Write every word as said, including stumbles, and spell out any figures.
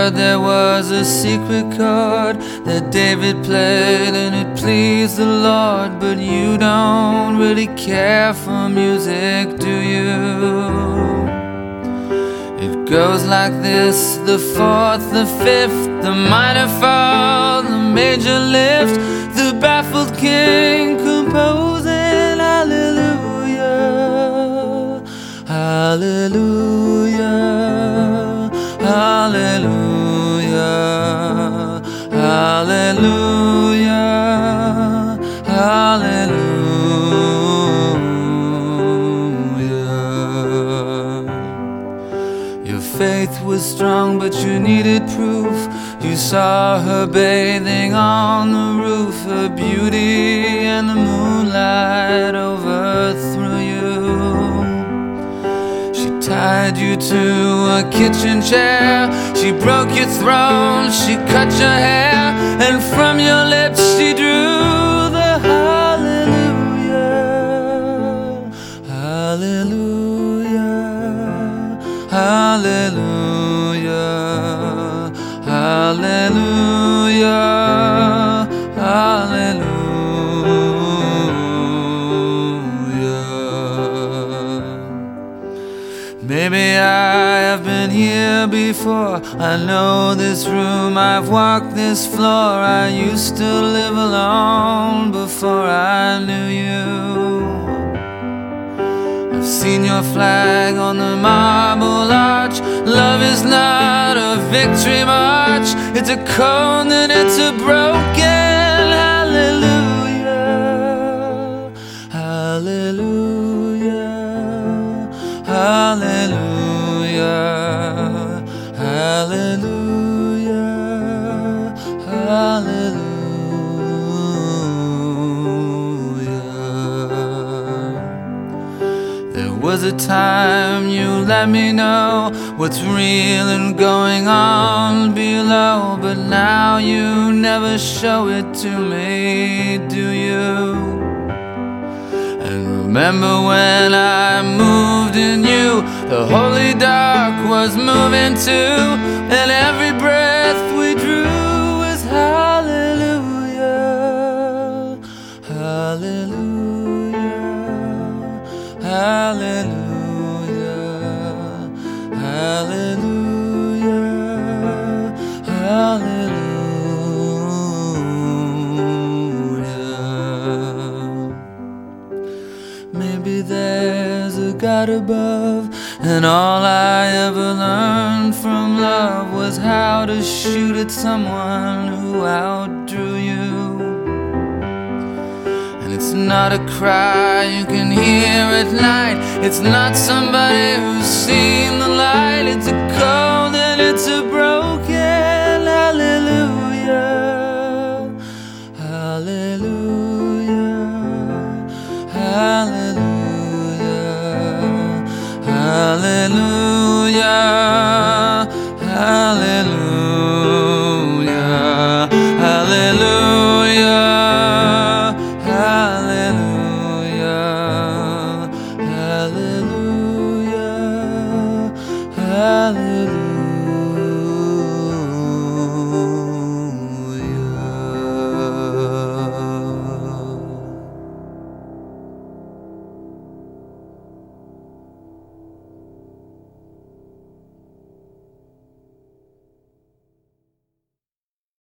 heard there was a secret chord that David played and it pleased the Lord. But you don't really care for music, do you? It goes like this: the fourth, the fifth, the minor fall, the major lift, the baffled king composing hallelujah, hallelujah, hallelujah, hallelujah, hallelujah. Your faith was strong, but you needed proof. You saw her bathing on the roof. Her beauty and the moonlight overthrew you. She tied you to a kitchen chair. She broke your throne. She cut your hair. And from your lips she drew the hallelujah, hallelujah, hallelujah, hallelujah, hallelujah. Maybe I have been here before. I know this room, I've walked this floor. I used to live alone before I knew you. I've seen your flag on the marble arch. Love is not a victory march. It's a cold and it's a broken hallelujah, hallelujah, hallelujah, hallelujah, hallelujah. There was a time you let me know what's real and going on below, but now you never show it to me, do you? And remember when I moved in you, the holy dark was moving too, and every breath we drew was hallelujah, hallelujah, hallelujah, hallelujah, hallelujah. Maybe there's a God above, and all I ever learned from love was how to shoot at someone who outdrew you. And it's not a cry you can hear at night. It's not somebody who's seen the light. It's a cold and it's a broken hallelujah, hallelujah, hallelujah, hallelujah.